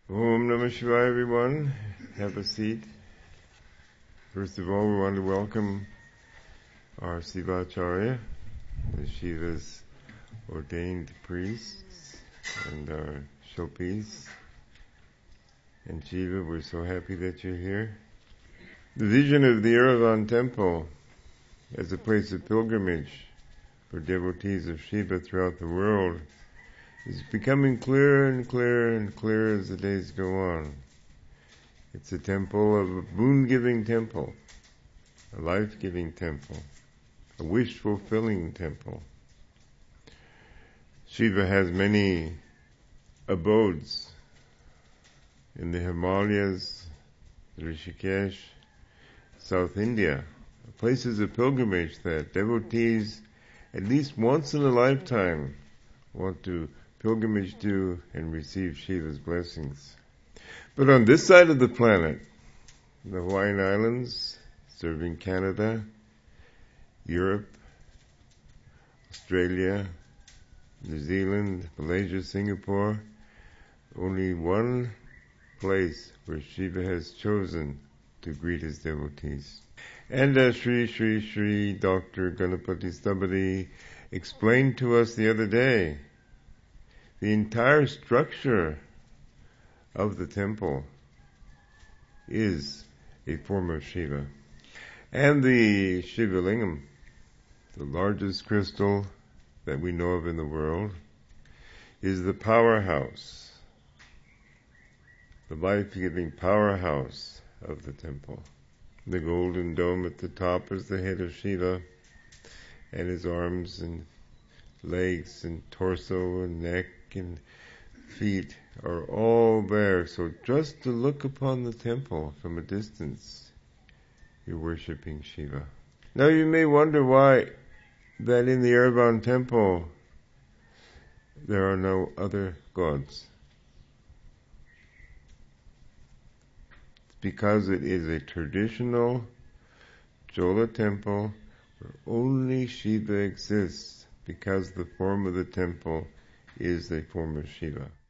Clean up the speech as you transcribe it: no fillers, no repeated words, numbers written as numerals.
Om Namah Shivaya, everyone. Have a seat. First of all, we want to welcome our Sivacharya, the Shiva's ordained priests, and our Shopis. And Shiva, we're so happy that you're here. The vision of the Yerevan temple as a place of pilgrimage for devotees of Shiva throughout the world is becoming clearer and clearer and clearer as the days go on. It's a temple, a boon-giving temple, a life-giving temple, a wish-fulfilling temple. Shiva has many abodes in the Himalayas, Rishikesh, South India, places of pilgrimage that devotees at least once in a lifetime want to pilgrimage to and receive Shiva's blessings. But on this side of the planet, the Hawaiian Islands, serving Canada, Europe, Australia, New Zealand, Malaysia, Singapore, only one place where Shiva has chosen to greet his devotees. And Sri Dr. Ganapati Stabadi explained to us the other day, the entire structure of the temple is a form of Shiva. And the Shiva Lingam, the largest crystal that we know of in the world, is the powerhouse, the life-giving powerhouse of the temple. The golden dome at the top is the head of Shiva, and his arms and legs and torso and neck and feet are all there. So just to look upon the temple from a distance, you're worshipping Shiva. Now you may wonder why that in the Yerevan temple there are no other gods. It's because it is a traditional Chola temple where only Shiva exists, because the form of the temple is a form of Shiva.